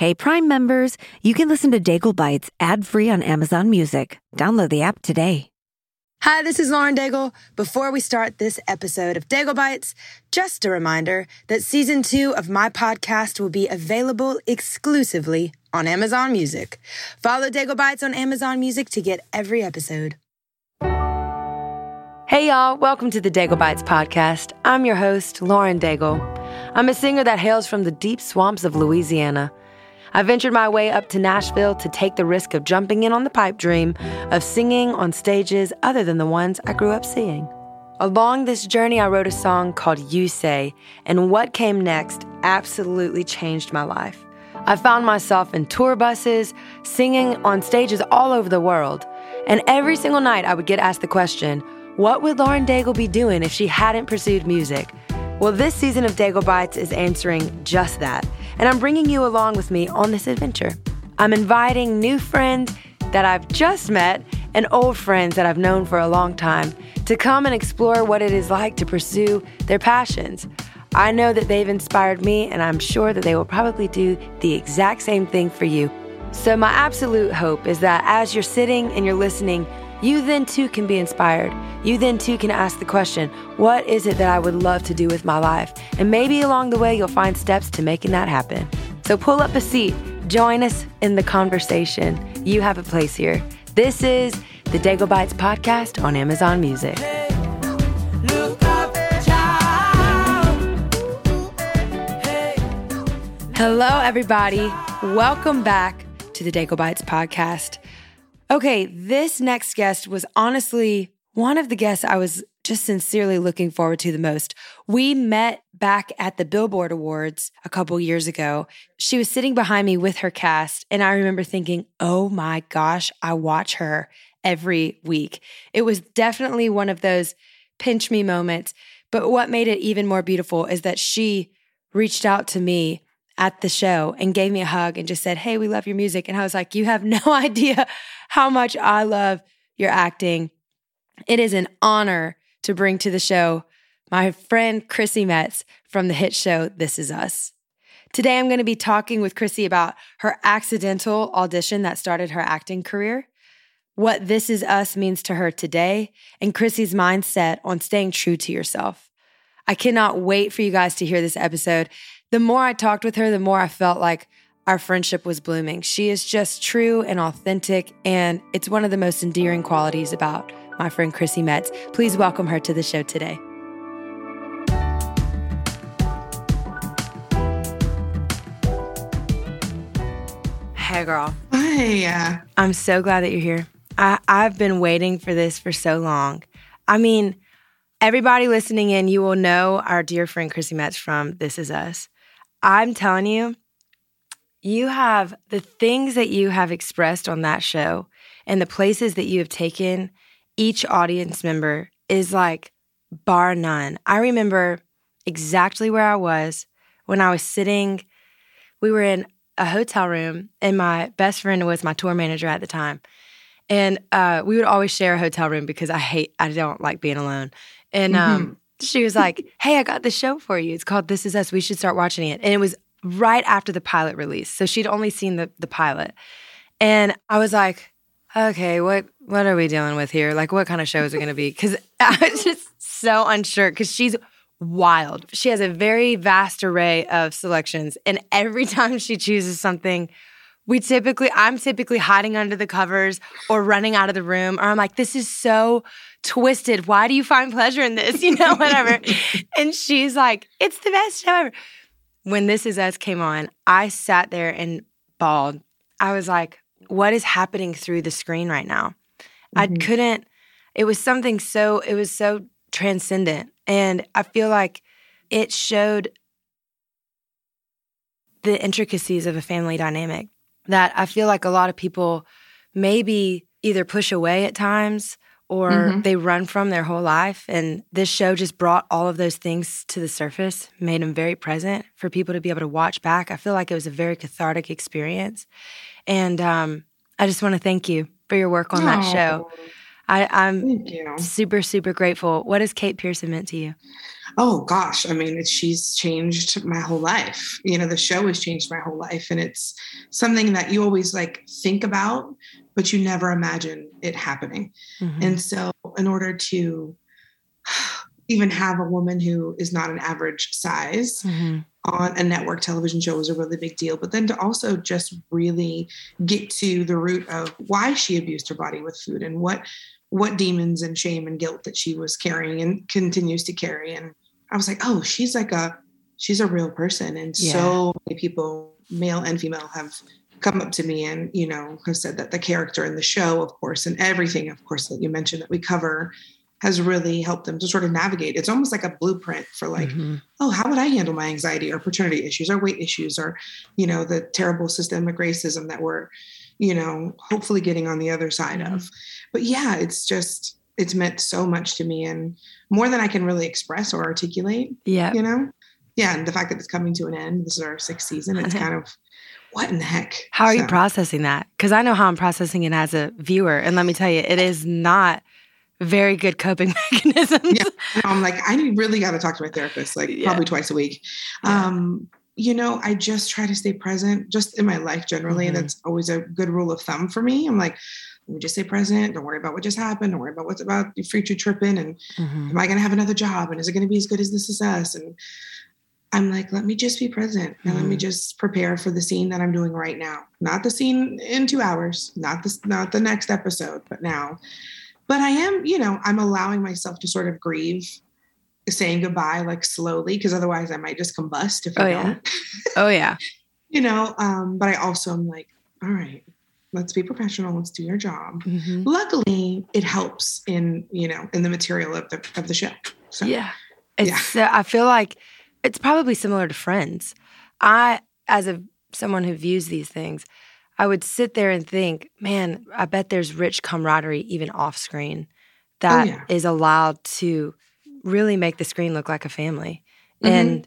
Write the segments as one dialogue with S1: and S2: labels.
S1: Hey, Prime members, you can listen to Daigle Bites ad-free on Amazon Music. Download the app today.
S2: Hi, this is Lauren Daigle. Before we start this episode of Daigle Bites, just a reminder that Season 2 of my podcast will be available exclusively on Amazon Music. Follow Daigle Bites on Amazon Music to get every episode. Hey, y'all. Welcome to the Daigle Bites podcast. I'm your host, Lauren Daigle. I'm a singer that hails from the deep swamps of Louisiana. I ventured my way up to Nashville to take the risk of jumping in on the pipe dream of singing on stages other than the ones I grew up seeing. Along this journey, I wrote a song called You Say, and what came next absolutely changed my life. I found myself in tour buses, singing on stages all over the world, and every single night I would get asked the question, what would Lauren Daigle be doing if she hadn't pursued music? Well, this season of Daigle Bites is answering just that, and I'm bringing you along with me on this adventure. I'm inviting new friends that I've just met and old friends that I've known for a long time to come and explore what it is like to pursue their passions. I know that they've inspired me, and I'm sure that they will probably do the exact same thing for you. So my absolute hope is that as you're sitting and you're listening, you then too can be inspired. You then too can ask the question, what is it that I would love to do with my life? And maybe along the way, you'll find steps to making that happen. So pull up a seat, join us in the conversation. You have a place here. This is the Daigle Bites podcast on Amazon Music.
S3: Hey, look up, child. Hey.
S2: Hello, everybody. Welcome back to the Daigle Bites podcast. Okay, this next guest was honestly one of the guests I was just sincerely looking forward to the most. We met back at the Billboard Awards a couple years ago. She was sitting behind me with her cast, and I remember thinking, oh my gosh, I watch her every week. It was definitely one of those pinch me moments, but what made it even more beautiful is that she reached out to me at the show and gave me a hug and just said, hey, we love your music. And I was like, you have no idea how much I love your acting. It is an honor to bring to the show my friend Chrissy Metz from the hit show This Is Us. Today, I'm going to be talking with Chrissy about her accidental audition that started her acting career, what This Is Us means to her today, and Chrissy's mindset on staying true to yourself. I cannot wait for you guys to hear this episode. The more I talked with her, the more I felt like our friendship was blooming. She is just true and authentic, and it's one of the most endearing qualities about my friend Chrissy Metz. Please welcome her to the show today. Hey, girl.
S4: Hi.
S2: I'm so glad that you're here. I've been waiting for this for so long. I mean, everybody listening in, you will know our dear friend Chrissy Metz from This Is Us. I'm telling you, you have the things that you have expressed on that show and the places that you have taken each audience member is like bar none. I remember exactly where I was when I was sitting. We were in a hotel room, and my best friend was my tour manager at the time. And we would always share a hotel room because I don't like being alone. And she was like, hey, I got this show for you. It's called This Is Us. We should start watching it. And it was right after the pilot release. So she'd only seen the pilot. And I was like, okay, what are we dealing with here? Like, what kind of show is it going to be? Because I was just so unsure because she's wild. She has a very vast array of selections. And every time she chooses something, I'm typically hiding under the covers or running out of the room, or I'm like, this is so twisted. Why do you find pleasure in this? Whatever. And she's like, it's the best show ever. When This Is Us came on, I sat there and bawled. I was like, what is happening through the screen right now? It was so transcendent. And I feel like it showed the intricacies of a family dynamic that I feel like a lot of people maybe either push away at times or they run from their whole life. And this show just brought all of those things to the surface, made them very present for people to be able to watch back. I feel like it was a very cathartic experience. And I just want to thank you for your work on that show. I'm
S4: Thank you.
S2: super, super grateful. What has Kate Pearson meant to you?
S4: Oh gosh, I mean, she's changed my whole life. The show has changed my whole life, and it's something that you always like think about, but you never imagine it happening. And so in order to even have a woman who is not an average size on a network television show was a really big deal. But then to also just really get to the root of why she abused her body with food and what demons and shame and guilt that she was carrying and continues to carry. And I was like, oh, she's a real person. And so many people, male and female, have come up to me and, have said that the character in the show, of course, and everything, of course, that you mentioned that we cover has really helped them to sort of navigate. It's almost like a blueprint for like, oh, how would I handle my anxiety or paternity issues or weight issues or, the terrible systemic racism that we're, hopefully getting on the other side of. But yeah, it's meant so much to me and more than I can really express or articulate. Yeah. Yeah. And the fact that it's coming to an end, this is our 6th season. It's kind of, what in the heck?
S2: How are you processing that? Because I know how I'm processing it as a viewer. And let me tell you, it is not very good coping mechanisms.
S4: Yeah. I'm like, I really got to talk to my therapist, probably twice a week. Yeah. I just try to stay present just in my life generally. That's always a good rule of thumb for me. I'm like, let me just stay present. Don't worry about what just happened. Don't worry about what's about your future tripping. And am I going to have another job? And is it going to be as good as This Is Us? And I'm like, let me just be present and let me just prepare for the scene that I'm doing right now. Not the scene in 2 hours, not the next episode, but now. But I am, I'm allowing myself to sort of grieve saying goodbye, like slowly, because otherwise I might just combust if I don't.
S2: Oh yeah.
S4: But I also am like, all right, let's be professional. Let's do your job. Luckily it helps in the material of the show. So,
S2: yeah. I feel like it's probably similar to Friends. As someone who views these things, I would sit there and think, man, I bet there's rich camaraderie even off screen that is allowed to really make the screen look like a family. And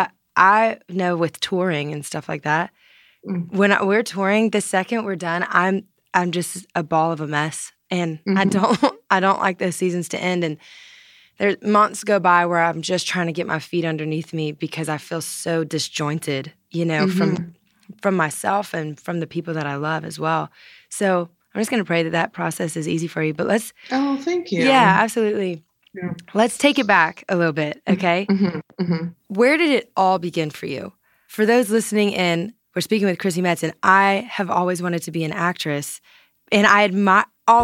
S2: I know with touring and stuff like that, when we're touring, the second we're done, I'm just a ball of a mess, and I don't like those seasons to end. And there's months go by where I'm just trying to get my feet underneath me because I feel so disjointed, from myself and from the people that I love as well. So I'm just going to pray that process is easy for you. But let's...
S4: Oh, thank you.
S2: Yeah, absolutely. Yeah. Let's take it back a little bit, okay? Where did it all begin for you? For those listening in, we're speaking with Chrissy Metz, and I have always wanted to be an actress. And I've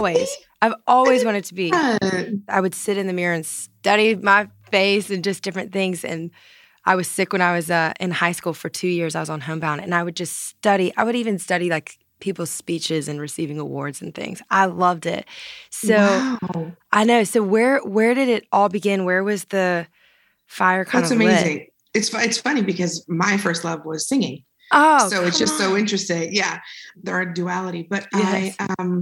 S2: always wanted to be. I would sit in the mirror and study my face and just different things. And I was sick when I was in high school for 2 years. I was on Homebound, and I would just study. I would even study like people's speeches and receiving awards and things. I loved it. So wow. I know. So where did it all begin? Where was the fire kind of lit? That's amazing.
S4: It's funny because my first love was singing.
S2: Oh,
S4: so it's just so interesting. Yeah, there are duality. But yes.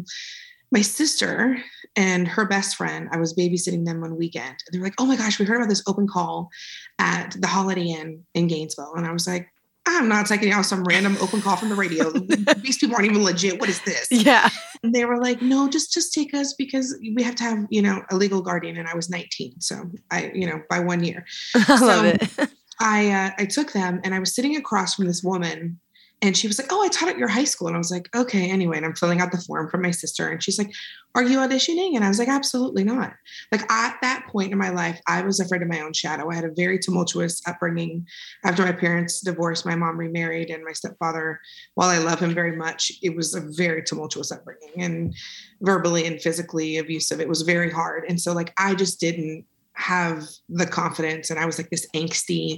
S4: My sister and her best friend, I was babysitting them one weekend. And they're like, oh my gosh, we heard about this open call at the Holiday Inn in Gainesville. And I was like, I'm not taking out some random open call from the radio. These people aren't even legit. What is this?
S2: Yeah.
S4: And they were like, no, just take us because we have to have, a legal guardian. And I was 19. So by 1 year.
S2: I love it.
S4: I took them and I was sitting across from this woman. And she was like, oh, I taught at your high school. And I was like, okay, anyway. And I'm filling out the form for my sister. And she's like, are you auditioning? And I was like, absolutely not. Like at that point in my life, I was afraid of my own shadow. I had a very tumultuous upbringing. After my parents divorced, my mom remarried, and my stepfather, while I love him very much, it was a very tumultuous upbringing and verbally and physically abusive. It was very hard. And so like, I just didn't have the confidence. And I was like this angsty,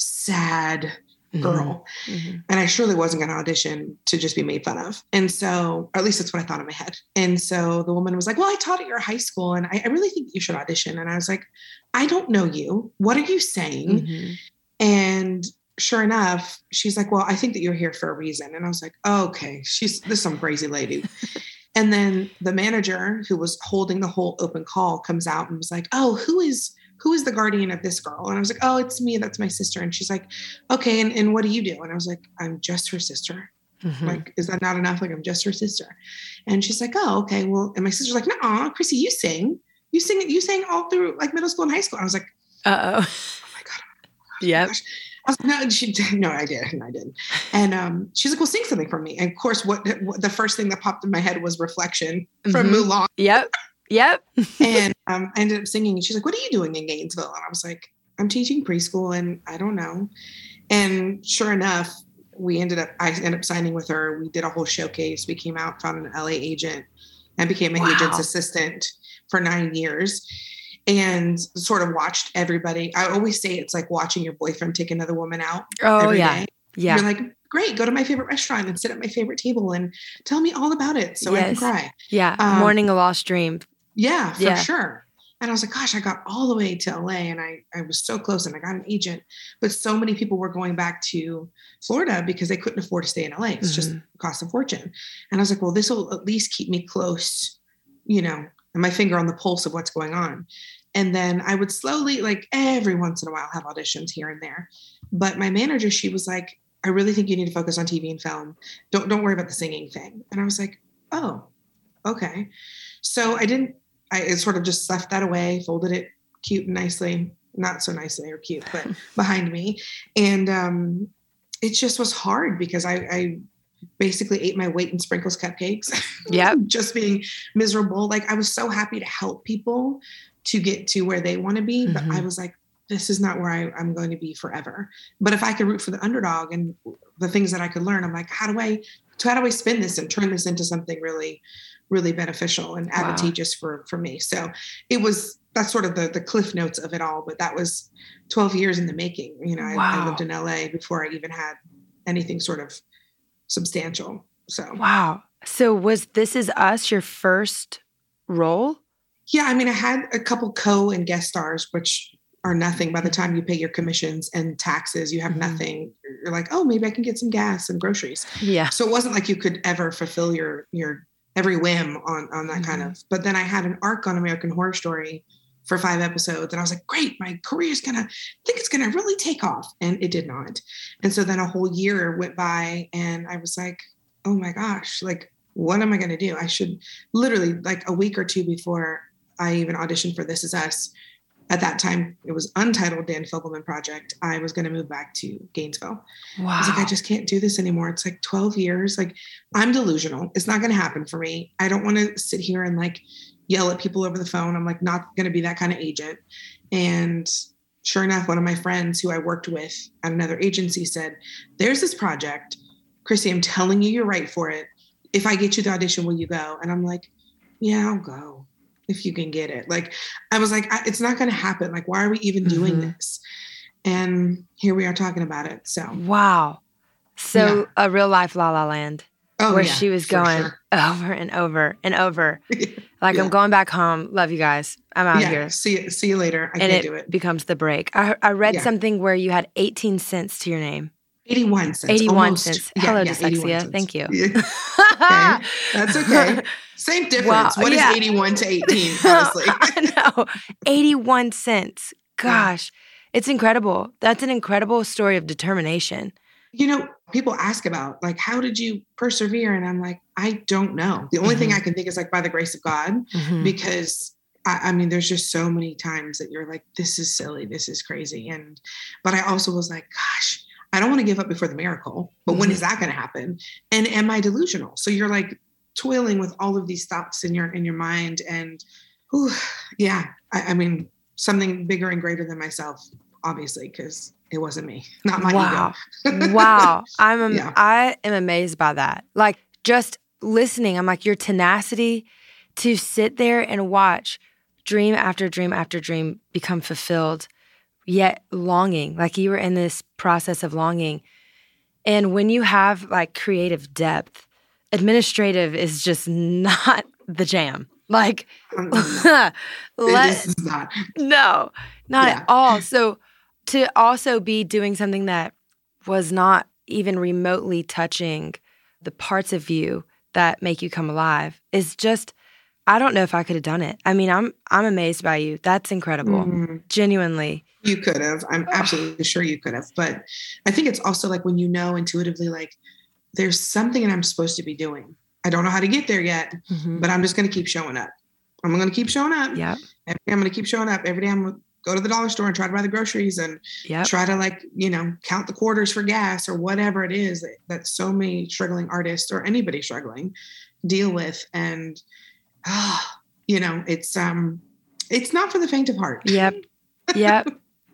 S4: sad girl. Mm-hmm. And I surely wasn't going to audition to just be made fun of. And so, or at least that's what I thought in my head. And so the woman was like, well, I taught at your high school and I really think you should audition. And I was like, I don't know you. What are you saying? Mm-hmm. And sure enough, she's like, well, I think that you're here for a reason. And I was like, oh, okay, this is some crazy lady. And then the manager who was holding the whole open call comes out and was like, oh, who is the guardian of this girl? And I was like, oh, it's me. That's my sister. And she's like, okay. And what do you do? And I was like, I'm just her sister.
S2: Mhm.
S4: Like, is that not enough? Like, I'm just her sister. And she's like, oh, okay. Well, and my sister's like, no, Chrissy, you sing. You sang all through like middle school and high school. I was like,
S2: Uh-oh.
S4: oh my God.
S2: Yep.
S4: Gosh. I was like, no, no, I didn't. And she's like, well, sing something for me. And of course, what the first thing that popped in my head was Reflection from
S2: Mhm.
S4: Mulan.
S2: Yep.
S4: And I ended up singing. And she's like, what are you doing in Gainesville? And I was like, I'm teaching preschool and I don't know. And sure enough, I ended up signing with her. We did a whole showcase. We came out, found an LA agent, and became an
S2: Wow.
S4: agent's assistant for 9 years. And sort of watched everybody. I always say it's like watching your boyfriend take another woman out
S2: Oh,
S4: every
S2: yeah.
S4: day.
S2: Yeah.
S4: You're like, great, go to my favorite restaurant and sit at my favorite table and tell me all about it so I can
S2: Yes.
S4: cry.
S2: Yeah. Mourning a lost dream.
S4: Yeah, for
S2: Yeah.
S4: sure. And I was like, gosh, I got all the way to LA and I was so close and I got an agent. But so many people were going back to Florida because they couldn't afford to stay in LA. It's just cost a fortune. And I was like, well, this will at least keep me close, and my finger on the pulse of what's going on. And then I would slowly, like every once in a while, have auditions here and there. But my manager, she was like, I really think you need to focus on TV and film. Don't worry about the singing thing. And I was like, oh, okay. So I sort of just left that away, folded it cute and nicely, not so nicely or cute, but behind me. And it just was hard because I basically ate my weight in sprinkles cupcakes.
S2: Yep.
S4: Just being miserable. Like, I was so happy to help people to get to where they want to be. But I was like, this is not where I'm going to be forever. But if I could root for the underdog and the things that I could learn, I'm like, how do I spin this and turn this into something really, really beneficial and advantageous for me? So that's sort of the cliff notes of it all. But that was 12 years in the making. I lived in LA before I even had anything sort of substantial. So
S2: wow. So was This Is Us your first role?
S4: Yeah, I mean, I had a couple co and guest stars, which are nothing. By the time you pay your commissions and taxes, you have nothing. You're like, oh, maybe I can get some gas and groceries.
S2: Yeah.
S4: So it wasn't like you could ever fulfill your every whim on that kind of. But then I had an arc on American Horror Story for 5 episodes, and I was like, great, my career's it's gonna really take off, and it did not. And so then a whole year went by, and I was like, oh my gosh, like, what am I gonna do? I should literally, like, a week or two before I even auditioned for This Is Us. At that time, it was untitled Dan Fogelman Project. I was going to move back to Gainesville.
S2: Wow.
S4: I was like, I just can't do this anymore. It's like 12 years. Like, I'm delusional. It's not going to happen for me. I don't want to sit here and like yell at people over the phone. I'm like not going to be that kind of agent. And sure enough, one of my friends who I worked with at another agency said, there's this project. Chrissy, I'm telling you, you're right for it. If I get you the audition, will you go? And I'm like, yeah, I'll go. If you can get it. Like, I was like, it's not going to happen. Like, why are we even doing this? And here we are talking about it. So,
S2: wow. So a real life La La Land where she was going over and over and over. Like, I'm going back home. Love you guys. I'm out here.
S4: See you later. I
S2: and
S4: can't do it.
S2: Becomes the break. I read something where you had 18 cents to your name.
S4: 81 cents.
S2: 81
S4: almost.
S2: cents. Hello, dyslexia. Thank you.
S4: Okay. That's okay. Same difference.
S2: Wow.
S4: What is 81 to 18, honestly?
S2: I know. 81 cents. Gosh, it's incredible. That's an incredible story of determination.
S4: People ask about, like, how did you persevere? And I'm like, I don't know. The only thing I can think is, like, by the grace of God, because I mean, there's just so many times that you're like, this is silly. This is crazy. But I also was like, gosh, I don't want to give up before the miracle, but when is that going to happen? And am I delusional? So you're like toiling with all of these thoughts in your mind. And I mean, something bigger and greater than myself, obviously, because it wasn't me, not my ego.
S2: Wow. I am amazed by that. Like, just listening, I'm like, your tenacity to sit there and watch dream after dream after dream become fulfilled, yet longing, like you were in this process of longing. And when you have like creative depth, administrative is just not the jam. Like,
S4: It is not.
S2: No, not at all. So to also be doing something that was not even remotely touching the parts of you that make you come alive is just, I don't know if I could have done it. I mean, I'm amazed by you. That's incredible. Genuinely.
S4: You could have. I'm absolutely sure you could have. But I think it's also like when you know intuitively, like, there's something that I'm supposed to be doing. I don't know how to get there yet, but I'm just going to keep showing up. I'm going to keep showing up.
S2: Yep.
S4: Every day I'm going to keep showing up. Every day I'm going to go to the dollar store and try to buy the groceries and try to like, count the quarters for gas or whatever it is that so many struggling artists or anybody struggling deal with. And, it's not for the faint of heart.
S2: Yep. Yep.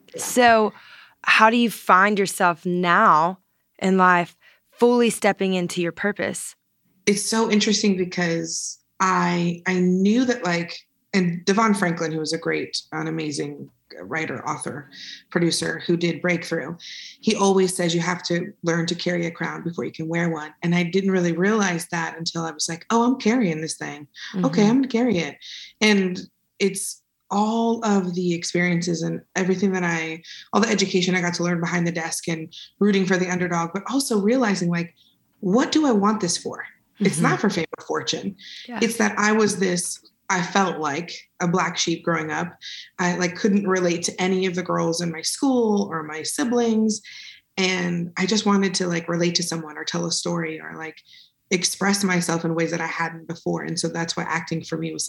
S2: So how do you find yourself now in life fully stepping into your purpose?
S4: It's so interesting because I knew that and Devon Franklin, who was an amazing writer, author, producer who did Breakthrough, he always says you have to learn to carry a crown before you can wear one. And I didn't really realize that until I was like, oh, I'm carrying this thing. Okay, I'm going to carry it. And it's all of the experiences and everything all the education I got to learn behind the desk and rooting for the underdog, but also realizing what do I want this for? It's not for fame or fortune. Yeah. It's that I felt like a black sheep growing up. I couldn't relate to any of the girls in my school or my siblings. And I just wanted to relate to someone or tell a story or express myself in ways that I hadn't before. And so that's why acting for me was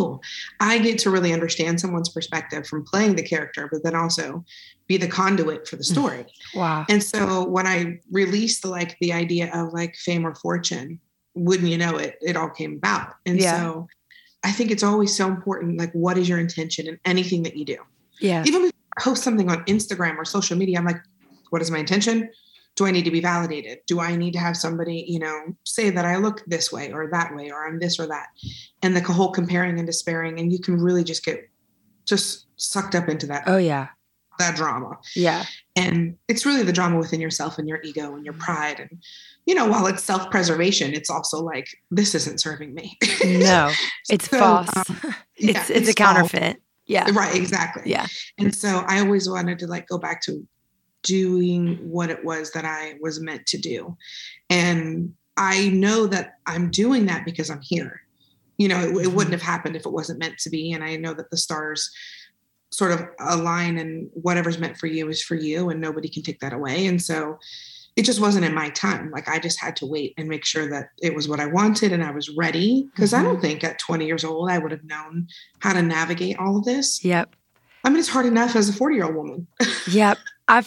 S4: I get to really understand someone's perspective from playing the character, but then also be the conduit for the story.
S2: Wow.
S4: And so when I released the idea of fame or fortune, wouldn't you know it, it all came about. And so I think it's always so important, what is your intention in anything that you do?
S2: Yeah.
S4: Even if I post something on Instagram or social media, I'm like, what is my intention? Do I need to be validated? Do I need to have somebody, say that I look this way or that way, or I'm this or that? And the whole comparing and despairing. And you can really just get sucked up into that.
S2: Oh, yeah.
S4: That drama.
S2: Yeah.
S4: And it's really the drama within yourself and your ego and your pride. And, while it's self-preservation, it's also this isn't serving me.
S2: No, it's false. It's a counterfeit.
S4: False.
S2: Yeah.
S4: Right. Exactly.
S2: Yeah.
S4: And so I always wanted to go back to doing what it was that I was meant to do. And I know that I'm doing that because I'm here. It wouldn't have happened if it wasn't meant to be. And I know that the stars sort of align and whatever's meant for you is for you and nobody can take that away. And so it just wasn't in my time. I just had to wait and make sure that it was what I wanted and I was ready. Because I don't think at 20 years old, I would have known how to navigate all of this.
S2: Yep.
S4: I mean, it's hard enough as a 40-year-old woman.
S2: Yep. I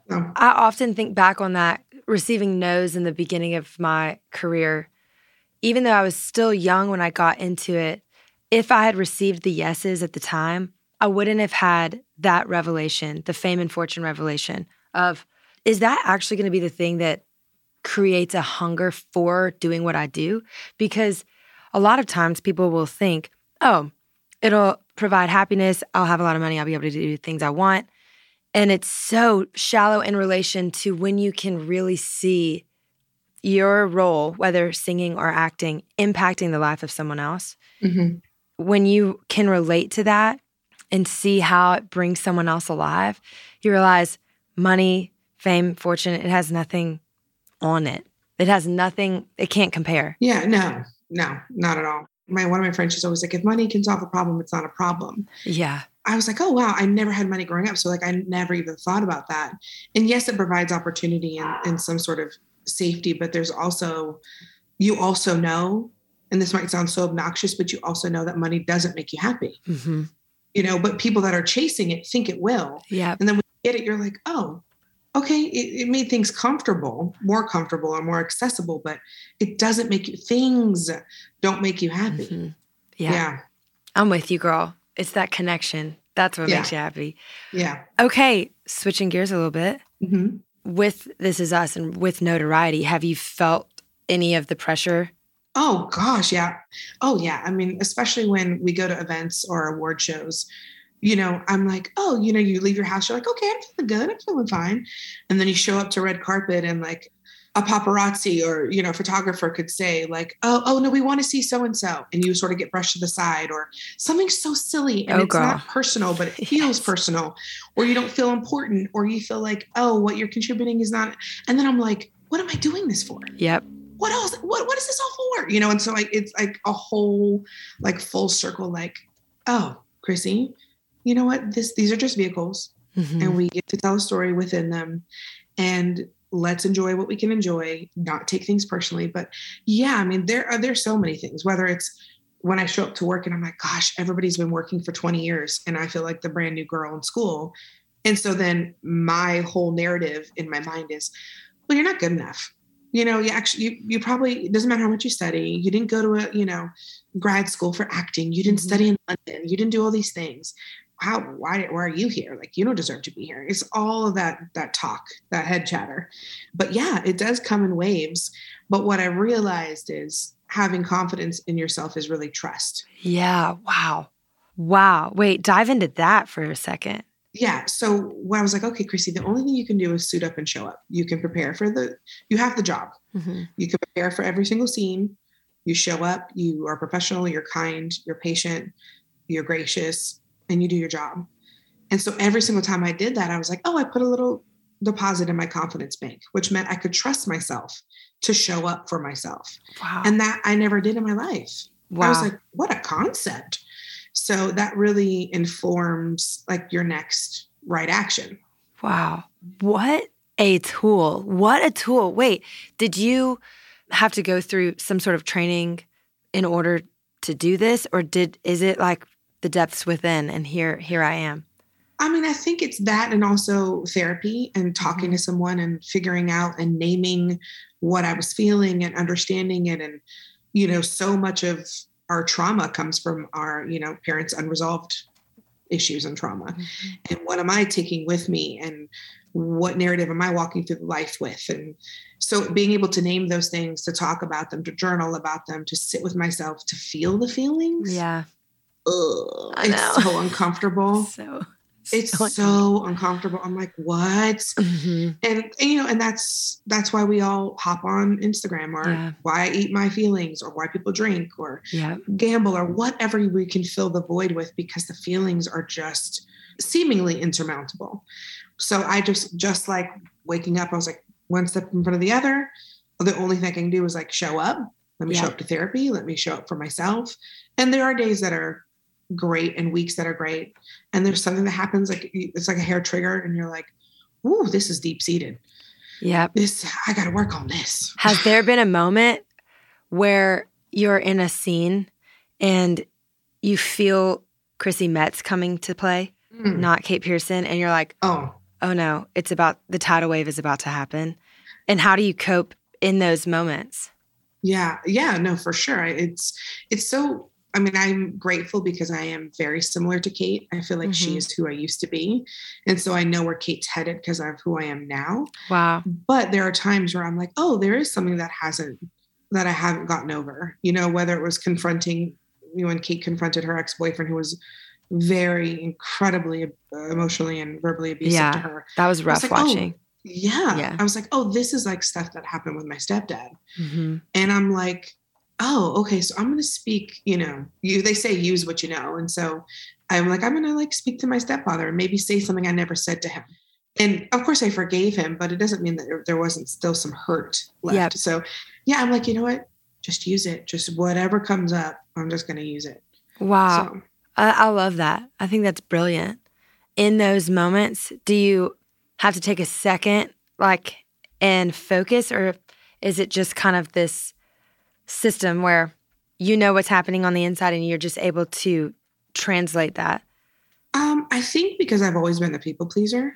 S2: often think back on that, receiving no's in the beginning of my career. Even though I was still young when I got into it, if I had received the yeses at the time, I wouldn't have had that revelation, the fame and fortune revelation of, is that actually going to be the thing that creates a hunger for doing what I do? Because a lot of times people will think, oh, it'll provide happiness. I'll have a lot of money. I'll be able to do things I want. And it's so shallow in relation to when you can really see your role, whether singing or acting, impacting the life of someone else. Mm-hmm. When you can relate to that and see how it brings someone else alive, you realize money, fame, fortune, it has nothing on it. It has nothing, it can't compare.
S4: Yeah, no, not at all. One of my friends is always like, if money can solve a problem, it's not a problem.
S2: Yeah.
S4: I was like, oh, wow, I never had money growing up. So I never even thought about that. And yes, it provides opportunity and some sort of safety, but you also know, and this might sound so obnoxious, but you also know that money doesn't make you happy. Mm-hmm. But people that are chasing it think it will.
S2: Yeah.
S4: And then when you get it, you're like, oh, okay, it made things more comfortable or more accessible, but it doesn't things don't make you happy.
S2: Mm-hmm. Yeah. I'm with you, girl. It's that connection. That's what makes you happy.
S4: Yeah.
S2: Okay. Switching gears a little bit.
S4: Mm-hmm.
S2: With This Is Us and with notoriety, have you felt any of the pressure?
S4: Oh, gosh. Yeah. Oh, yeah. I mean, especially when we go to events or award shows, I'm like, oh, you leave your house. You're like, okay, I'm feeling good. I'm feeling fine. And then you show up to red carpet and a paparazzi or, photographer could say oh, no, we want to see so-and-so. And you sort of get brushed to the side or something so silly. And it's not personal, but it feels personal, or you don't feel important, or you feel like, oh, what you're contributing is not. And then I'm like, what am I doing this for?
S2: Yep.
S4: What else? What is this all for? And so it's a whole full circle, oh, Chrissy, you know what? These are just vehicles, mm-hmm. and we get to tell a story within them. And let's enjoy what we can enjoy, not take things personally. But yeah, I mean, there's so many things, whether it's when I show up to work and I'm like, gosh, everybody's been working for 20 years and I feel like the brand new girl in school. And so then my whole narrative in my mind is, well, you're not good enough. You know, you probably, it doesn't matter how much you study. You didn't go to a, grad school for acting. You didn't study in London. You didn't do all these things. Why are you here? Like, you don't deserve to be here. It's all of that talk, that head chatter. But yeah, it does come in waves. But what I realized is having confidence in yourself is really trust.
S2: Yeah. Wow. Wait, dive into that for a second.
S4: Yeah. So when I was like, okay, Chrissy, the only thing you can do is suit up and show up. You can prepare you have the job.
S2: Mm-hmm.
S4: You can prepare for every single scene. You show up, you are professional, you're kind, you're patient, you're gracious, and you do your job. And so every single time I did that, I was like, oh, I put a little deposit in my confidence bank, which meant I could trust myself to show up for myself.
S2: Wow.
S4: And that I never did in my life.
S2: Wow.
S4: I was like, what a concept. So that really informs like your next right action.
S2: Wow. What a tool. Wait, did you have to go through some sort of training in order to do this? Or is it like the depths within and here I am?
S4: I mean, I think it's that and also therapy and talking to someone and figuring out and naming what I was feeling and understanding it. And, so much of our trauma comes from our, parents' unresolved issues and trauma. Mm-hmm. And what am I taking with me? And what narrative am I walking through life with? And so being able to name those things, to talk about them, to journal about them, to sit with myself, to feel the feelings.
S2: Yeah.
S4: It's so uncomfortable. It's so uncomfortable. I'm like, what?
S2: Mm-hmm.
S4: And that's why we all hop on Instagram, or why I eat my feelings, or why people drink or gamble, or whatever we can fill the void with, because the feelings are just seemingly insurmountable. So I just like waking up, I was like one step in front of the other. The only thing I can do is like show up. Let me show up to therapy. Let me show up for myself. And there are days that are great and weeks that are great. And there's something that happens, like it's like a hair trigger, and you're like, ooh, this is deep seated.
S2: Yeah.
S4: I got to work on this.
S2: Has there been a moment where you're in a scene and you feel Chrissy Metz coming to play, not Kate Pierson, and you're like, oh no, the tidal wave is about to happen? And how do you cope in those moments?
S4: Yeah, no, for sure. It's so, I mean, I'm grateful because I am very similar to Kate. I feel like she is who I used to be. And so I know where Kate's headed because of who I am now.
S2: Wow.
S4: But there are times where I'm like, oh, there is something that I haven't gotten over, whether it was confronting, when Kate confronted her ex-boyfriend, who was very incredibly emotionally and verbally abusive to her.
S2: That was rough watching.
S4: Oh, yeah. I was like, oh, this is like stuff that happened with my stepdad. Mm-hmm. And I'm like, oh, okay. So I'm going to speak, they say use what you know. And so I'm like, I'm going to like speak to my stepfather and maybe say something I never said to him. And of course I forgave him, but it doesn't mean that there wasn't still some hurt left. Yep. So yeah, I'm like, you know what? Just use it. Just whatever comes up, I'm just going to use it.
S2: Wow.
S4: So,
S2: I love that. I think that's brilliant. In those moments, do you have to take a second, and focus, or is it just kind of this system where you know what's happening on the inside and you're just able to translate that?
S4: I think because I've always been the people pleaser,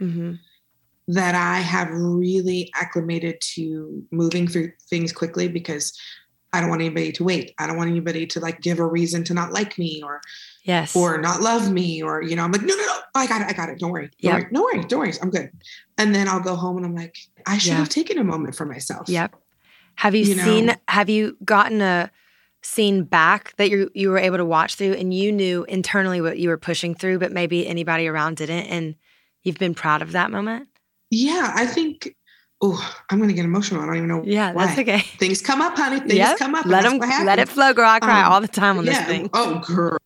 S4: that I have really acclimated to moving through things quickly, because I don't want anybody to wait. I don't want anybody to like give a reason to not like me or not love me, or, I'm like, no, I got it. Don't worry. No worries. I'm good. And then I'll go home and I'm like, I should have taken a moment for myself.
S2: Yep. Have you gotten a scene back that you were able to watch through and you knew internally what you were pushing through, but maybe anybody around didn't, and you've been proud of that moment?
S4: Yeah, I think, I'm going to get emotional. I don't even know why.
S2: That's okay.
S4: Things come up, honey. Things come up.
S2: Let it flow, girl. I cry all the time on this thing.
S4: Oh,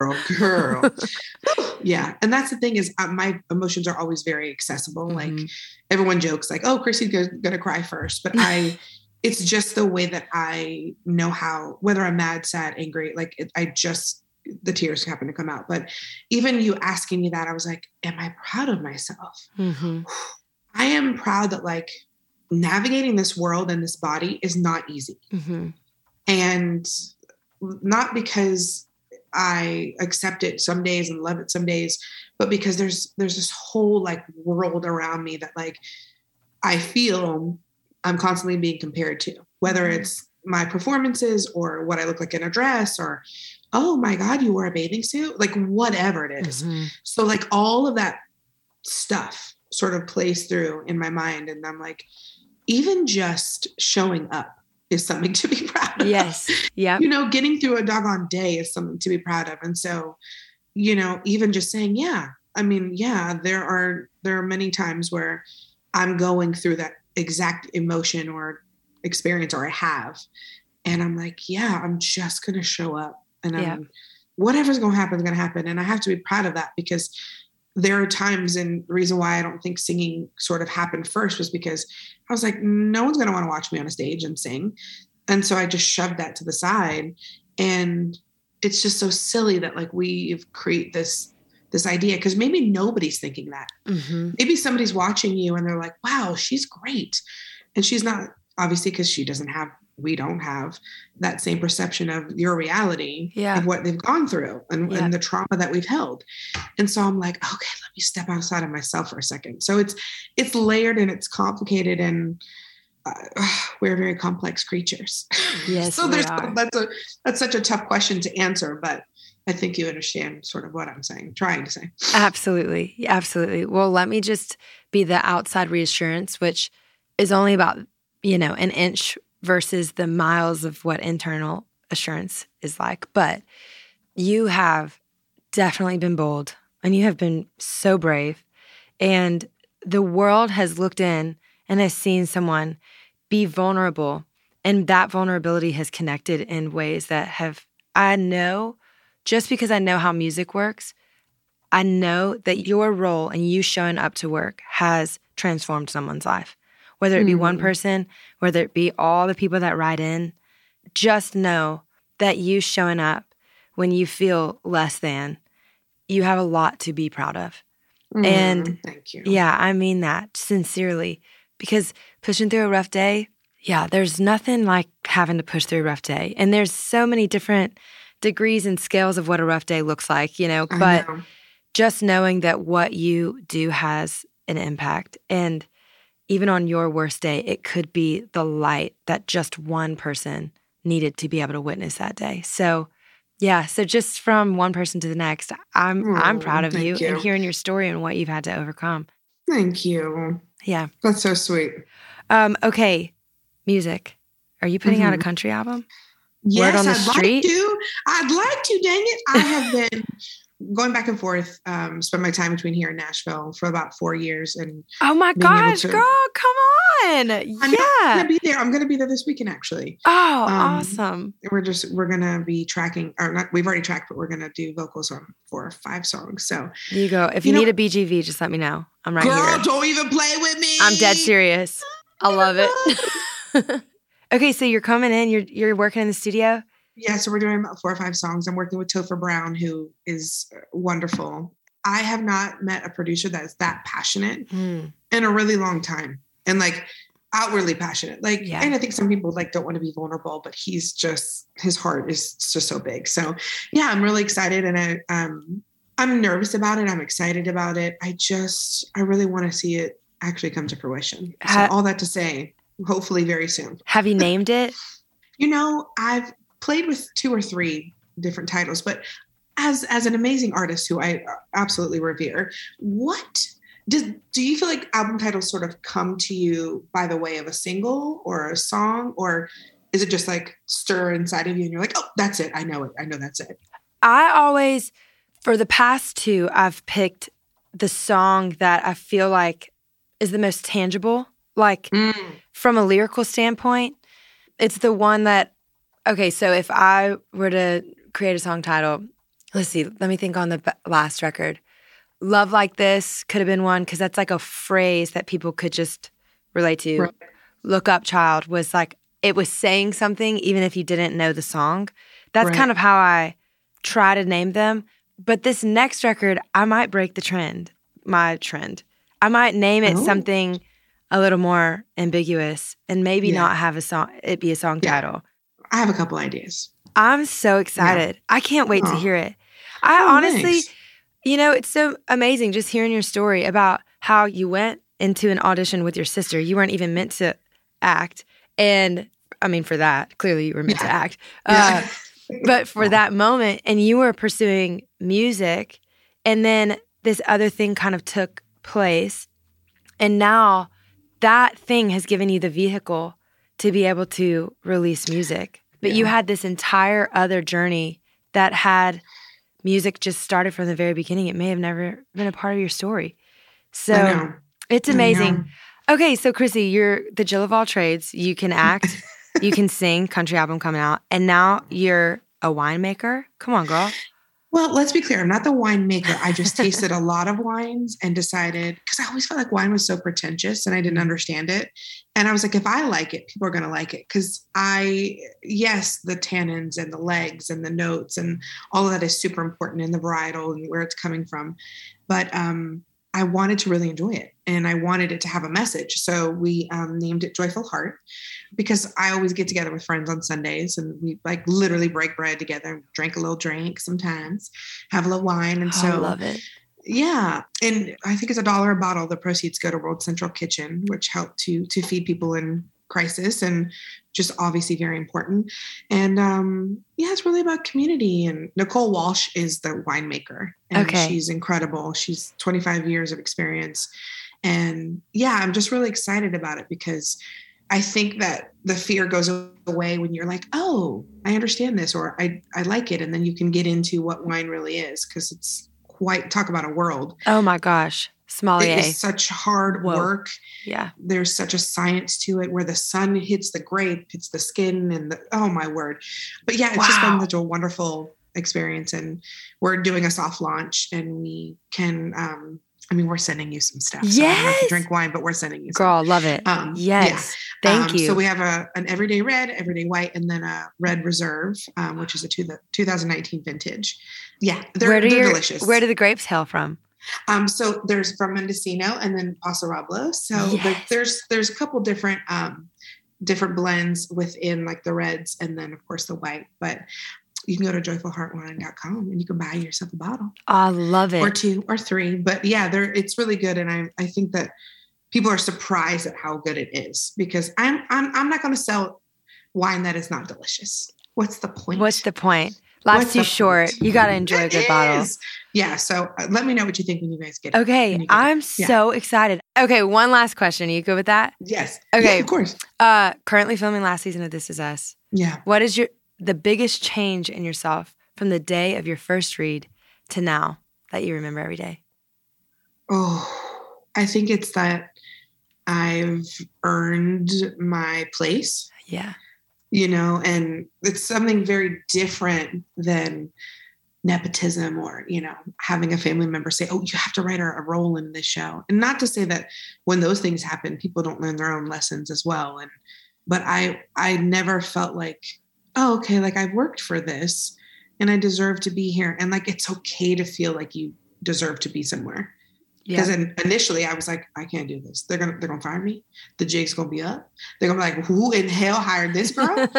S4: girl. Yeah. And that's the thing is my emotions are always very accessible. Mm-hmm. Like everyone jokes like, oh, Chrissy's going to cry first. But it's just the way that I know how, whether I'm mad, sad, angry, the tears happen to come out. But even you asking me that, I was like, am I proud of myself? Mm-hmm. I am proud that navigating this world and this body is not easy.
S2: Mm-hmm.
S4: And not because I accept it some days and love it some days, but because there's this whole like world around me that like I feel I'm constantly being compared to, whether it's my performances or what I look like in a dress or, oh my God, you wore a bathing suit, like whatever it is.
S2: Mm-hmm.
S4: So like all of that stuff sort of plays through in my mind. And I'm like, even just showing up is something to be proud of.
S2: Yes. Yeah.
S4: You know, getting through a doggone day is something to be proud of. And so, you know, even just saying, yeah, I mean, yeah, there are many times where I'm going through that exact emotion or experience, or I have. And I'm like, yeah, I'm just going to show up and whatever's going to happen is going to happen. And I have to be proud of that, because there are times, and the reason why I don't think singing sort of happened first was because I was like, no one's going to want to watch me on a stage and sing. And so I just shoved that to the side. And it's just so silly that like we've created this idea, because maybe nobody's thinking that.
S2: Mm-hmm.
S4: Maybe somebody's watching you and they're like, wow, she's great. And she's not, obviously, because we don't have that same perception of your reality of what they've gone through and the trauma that we've held. And so I'm like, okay, let me step outside of myself for a second. So it's layered and it's complicated, and we're very complex creatures.
S2: Yes,
S4: so that's such a tough question to answer, but I think you understand sort of what I'm trying to say.
S2: Absolutely. Absolutely. Well, let me just be the outside reassurance, which is only about, an inch versus the miles of what internal assurance is like. But you have definitely been bold, and you have been so brave. And the world has looked in and has seen someone be vulnerable. And that vulnerability has connected in ways that I know, just because I know how music works, I know that your role and you showing up to work has transformed someone's life. Whether it be one person, whether it be all the people that write in, just know that you showing up when you feel less than, you have a lot to be proud of. And
S4: thank you.
S2: Yeah, I mean that sincerely, because pushing through a rough day, there's nothing like having to push through a rough day. And there's so many different degrees and scales of what a rough day looks like, but just knowing that what you do has an impact. And even on your worst day, it could be the light that just one person needed to be able to witness that day. So, so just from one person to the next, I'm proud of you and hearing your story and what you've had to overcome.
S4: Thank you.
S2: Yeah.
S4: That's so sweet.
S2: Okay, music. Are you putting out a country album?
S4: Yes,
S2: Word on the
S4: I'd
S2: street?
S4: I'd like to, dang it. I have been going back and forth, spend my time between here and Nashville for about 4 years. And
S2: oh my gosh, girl, come on.
S4: I'm going to be there. I'm going to be there this weekend, actually.
S2: Oh, awesome.
S4: We're going to be tracking, or not, we've already tracked, but we're going to do vocals on 4 or 5 songs. So
S2: there you go. If you need a BGV, just let me know. I'm right here.
S4: Girl, don't even play with me.
S2: I'm dead serious. I love it. Okay, so you're coming in, you're working in the studio?
S4: Yeah, so we're doing about 4 or 5 songs. I'm working with Topher Brown, who is wonderful. I have not met a producer that is that passionate in a really long time, and like outwardly passionate. And I think some people don't want to be vulnerable, but his heart is just so big. So yeah, I'm really excited, and I'm nervous about it. I'm excited about it. I really want to see it actually come to fruition. So all that to say, hopefully very soon.
S2: Have you named it?
S4: I've played with 2 or 3 different titles, but as an amazing artist who I absolutely revere, do you feel like album titles sort of come to you by the way of a single or a song, or is it just like stir inside of you and you're like, oh, that's it. I know it. I know that's it.
S2: I always, for the past 2, I've picked the song that I feel like is the most tangible. From a lyrical standpoint, it's the one that, okay, so if I were to create a song title, let's see, let me think on the last record. Love Like This could have been one, because that's like a phrase that people could just relate to. Right. Look Up Child was like, it was saying something even if you didn't know the song. That's kind of how I try to name them. But this next record, I might break my trend. I might name it something a little more ambiguous and maybe
S4: Yeah.
S2: not have it be a song
S4: Yeah.
S2: title.
S4: I have a couple ideas.
S2: I'm so excited. I can't wait to
S4: Aw.
S2: hear it. I
S4: Oh,
S2: honestly,
S4: thanks.
S2: it's so amazing just hearing your story about how you went into an audition with your sister. You weren't even meant to act. And I mean, for that, clearly you were meant to
S4: Yeah.
S2: act.
S4: Yeah.
S2: But for that moment, and you were pursuing music, and then this other thing kind of took place. And now that thing has given you the vehicle to be able to release music. But you
S4: Yeah.
S2: had this entire other journey that had music just started from the very beginning. It may have never been a part of your story.
S4: I
S2: So
S4: know.
S2: it's
S4: I know.
S2: amazing. Okay, so Chrissy, you're the Jill of all trades. You can act, you can sing, country album coming out, and now you're a winemaker. Come on, girl.
S4: Well, let's be clear. I'm not the winemaker. I just tasted a lot of wines and decided, because I always felt like wine was so pretentious and I didn't understand it. And I was like, if I like it, people are going to like it. Because yes, the tannins and the legs and the notes and all of that is super important in the varietal and where it's coming from. But I wanted to really enjoy it and I wanted it to have a message. So we named it Joyful Heart because I always get together with friends on Sundays and we like literally break bread together, drink a little drink sometimes, have a little wine. And so
S2: I love it.
S4: yeah. And I think it's $1 a bottle. The proceeds go to World Central Kitchen, which help to feed people in crisis and just obviously very important. And yeah, it's really about community. And Nicole Walsh is the winemaker. And
S2: Okay.
S4: she's incredible. She's 25 years of experience. And yeah, I'm just really excited about it because I think that the fear goes away when you're like, oh, I understand this or I like it. And then you can get into what wine really is because it's quite, talk about a world.
S2: Oh my gosh. Sommelier.
S4: It is such hard
S2: Whoa.
S4: work.
S2: Yeah.
S4: There's such a science to it where the sun hits the grape, hits the skin and oh my word. But yeah, it's just
S2: Wow.
S4: been such a wonderful experience. And we're doing a soft launch and we can, we're sending you some stuff. So I don't have to
S2: Yes.
S4: drink wine, but we're sending you some.
S2: Girl, love it. Yes. Thank you.
S4: So we have an everyday red, everyday white, and then a red reserve, which is a 2019 vintage. Yeah, they're delicious.
S2: Where do the grapes hail from?
S4: So there's from Mendocino and then Paso Robles. So
S2: Yes.
S4: there's a couple different blends within like the reds and then of course the white. But you can go to joyfulheartwine.com and you can buy yourself a bottle
S2: I love it.
S4: or 2 or 3. But yeah, it's really good. And I think that people are surprised at how good it is because I'm not going to sell wine that is not delicious. What's the point?
S2: What's the point? Life's
S4: What's
S2: too
S4: the
S2: short.
S4: point?
S2: You got to enjoy a good
S4: It
S2: bottle.
S4: is. Yeah. So let me know what you think when you guys get it.
S2: Okay.
S4: When you get it.
S2: I'm
S4: Yeah.
S2: so excited. Okay. One last question. Are you good with that?
S4: Yes.
S2: Okay.
S4: Yeah, of course.
S2: Currently filming last season of This Is Us.
S4: Yeah.
S2: What is the biggest change in yourself from the day of your first read to now that you remember every day?
S4: Oh, I think it's that I've earned my place,
S2: Yeah.
S4: and it's something very different than nepotism or, having a family member say, oh, you have to write a role in this show. And not to say that when those things happen, people don't learn their own lessons as well. But I never felt like, oh, okay, like I've worked for this and I deserve to be here. And like, it's okay to feel like you deserve to be somewhere. Because initially I was like, I can't do this. They're gonna fire me. The jig's gonna be up. They're gonna be like, who in hell hired this girl?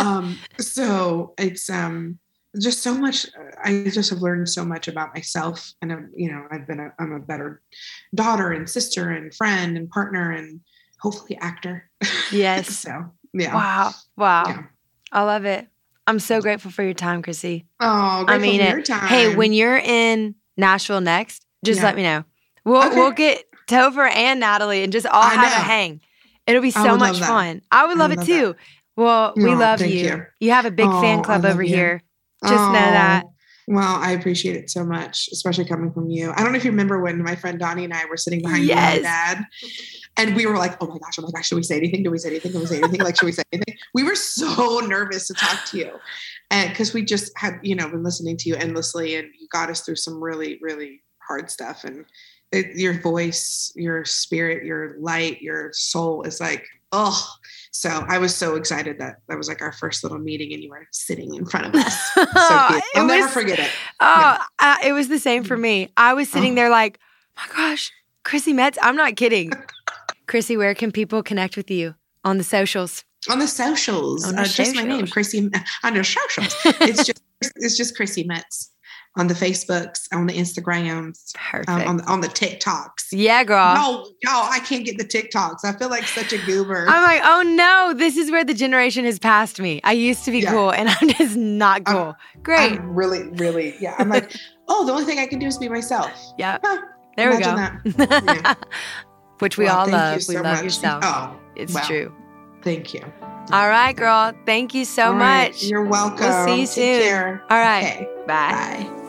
S4: So it's just so much. I just have learned so much about myself, and I'm a better daughter and sister and friend and partner and hopefully actor.
S2: Yes.
S4: So yeah.
S2: Wow.
S4: Yeah.
S2: I love it. I'm so grateful for your time, Chrissy.
S4: Oh,
S2: I mean
S4: for
S2: it.
S4: your time.
S2: Hey, when you're in Nashville next, just
S4: Yeah.
S2: let me know.
S4: Okay.
S2: We'll get Topher and Natalie and just all
S4: I
S2: have a
S4: know.
S2: hang. It'll be
S4: I
S2: so
S4: would
S2: much
S4: love that.
S2: fun. I would love it
S4: love
S2: too. Well, we
S4: Oh,
S2: love
S4: thank
S2: you.
S4: you.
S2: You have a big fan
S4: Oh,
S2: club
S4: I love
S2: over
S4: you.
S2: here. Just know that.
S4: Well, I appreciate it so much, especially coming from you. I don't know if you remember when my friend Donnie and I were sitting behind you
S2: Yes.
S4: and Dad, and we were like, oh my gosh, should we say anything? Do we say anything? Do we say anything? Like, should we say anything? We were so nervous to talk to you. And because we just had, been listening to you endlessly and you got us through some really, really hard stuff. And your voice, your spirit, your light, your soul is like, oh. So I was so excited that was like our first little meeting and you were sitting in front of us. So cute. I'll never forget it.
S2: It was the same for me. I was sitting there like, my gosh, Chrissy Metz, I'm not kidding. Chrissy, where can people connect with you on the socials?
S4: On the socials,
S2: On the
S4: just my name,
S2: socials.
S4: Chrissy. On the socials, it's just Chrissy Metz on the Facebooks, on the Instagrams,
S2: Perfect.
S4: on the TikToks.
S2: Yeah, girl.
S4: No, I can't get the TikToks. I feel like such a goober.
S2: I'm like, oh no, this is where the generation has passed me. I used to be cool, and I'm just not cool. Great.
S4: I'm really, really, yeah. I'm like, oh, the only thing I can do is be myself.
S2: Yeah.
S4: Huh,
S2: There we go.
S4: imagine that. Yeah.
S2: Which we
S4: Well,
S2: all
S4: thank
S2: love.
S4: you
S2: We
S4: so
S2: love
S4: much.
S2: yourself.
S4: Oh,
S2: It's
S4: wow.
S2: true.
S4: Thank you.
S2: All right, girl. Thank you so
S4: All right,
S2: much.
S4: You're welcome.
S2: We'll see you
S4: Take
S2: soon.
S4: care.
S2: All right.
S4: Okay.
S2: Bye.
S4: Bye.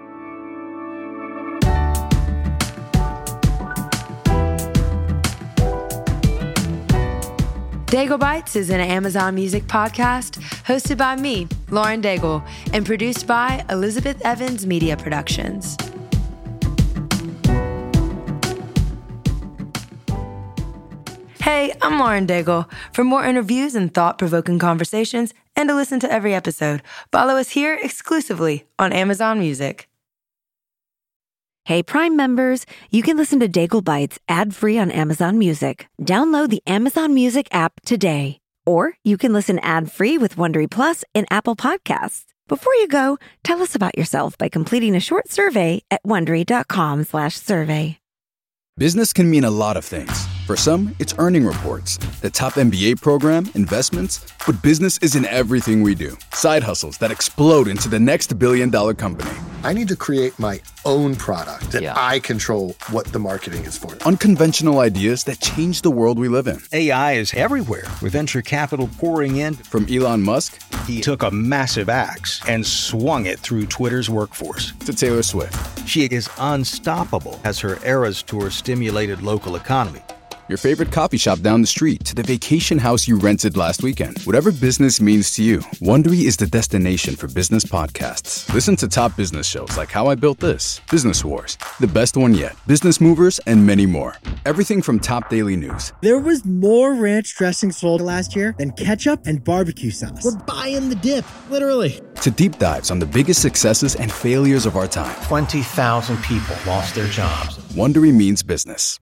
S2: Daigle Bites is an Amazon Music podcast hosted by me, Lauren Daigle, and produced by Elizabeth Evans Media Productions. Hey, I'm Lauren Daigle. For more interviews and thought-provoking conversations, and to listen to every episode, follow us here exclusively on Amazon Music.
S1: Hey, Prime members, you can listen to Daigle Bites ad-free on Amazon Music. Download the Amazon Music app today. Or you can listen ad-free with Wondery Plus in Apple Podcasts. Before you go, tell us about yourself by completing a short survey at Wondery.com/survey.
S5: Business can mean a lot of things. For some, it's earning reports, the top MBA program, investments, but business isn't everything we do. Side hustles that explode into the next billion-dollar company.
S6: I need to create my own product that I control what the marketing is for.
S5: Unconventional ideas that change the world we live in.
S7: AI is everywhere, with venture capital pouring in.
S5: From Elon Musk
S7: He took a massive axe and swung it through Twitter's workforce.
S5: to Taylor Swift.
S7: She is unstoppable as her Eras Tour stimulated local economy.
S5: Your favorite coffee shop down the street to the vacation house you rented last weekend. Whatever business means to you, Wondery is the destination for business podcasts. Listen to top business shows like How I Built This, Business Wars, The Best One Yet, Business Movers, and many more. Everything from top daily news.
S8: There was more ranch dressing sold last year than ketchup and barbecue sauce. We're buying the dip, literally.
S5: To deep dives on the biggest successes and failures of our time.
S9: 20,000 people lost their jobs.
S5: Wondery means business.